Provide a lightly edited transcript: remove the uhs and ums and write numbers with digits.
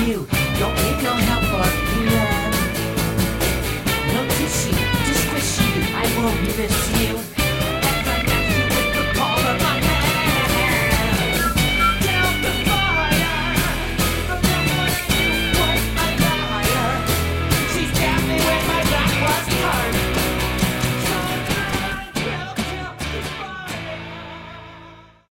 you. Don't need no help or love. No tissue to squish you. I won't miss you.